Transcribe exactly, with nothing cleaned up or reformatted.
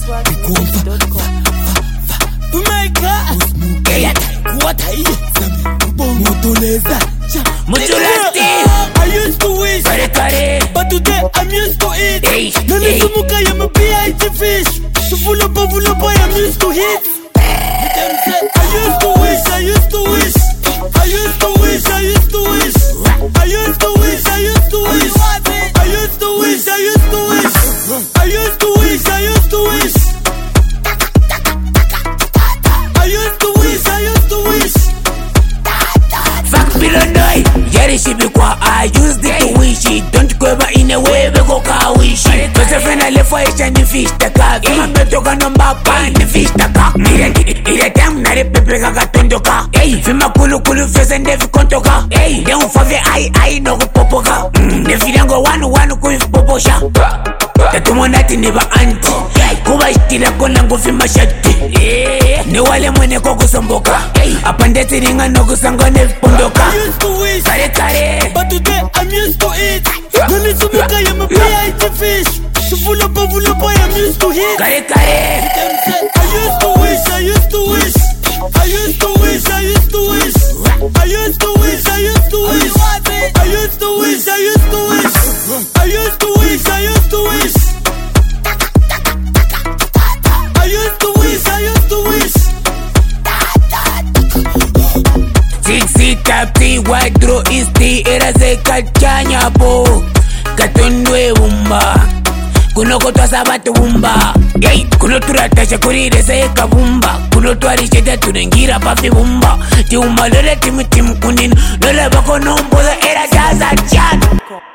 I used to wish, but today I'm used to it. Nani sumuka ya my P I T fish. Full up, full up, I'm used to hit. I used to wish, I used to wish, I used to wish, I used to wish, I used to wish, I used to wish, I used to wish, I used to wish, I used to wish, I used to wish, I used to wish, I used to wish. Fuck below die, yari she be kwa. I used it to wish it. Don't go ever in a way we go ka wish it. Cause if I left for it and the fish the car, I'm not talking about pan the fish the car. Mira, ira tam na re pepe kaka tondoka. Hey, fima kulu kulu face and defi kontoka. Hey, don't favor I I no go popoka. Defi dango wanu wanu kuif poposha. Tatumo nati neba anti. Kuba istila kona ngufima shati. Ni wale mwene koko somboka. Apandeti ringa no kusanga nefi pondoka. I used to wish, Kare kare, but today I'm used to it. Nani sumuka ya my P I T fish. Full up, full up, I'm used to hit. kare kare. I used to wish, I used to wish, I used to wish, I used to wish, I used to wish, I used to wish, I used to wish, I used to wish, I used to wish, I used to wish, I used to wish, I used to wish. Sixty tapti wadro isti era se kachanya po. Katundwe umba. Kuno kotwa sabatu umba. Yay, kuno turatasha kurire se kabumba. Kuno twarishe turengira pafi umba. Ti umba lele timu timu kunino. Lele bako no mboda era jaza chan.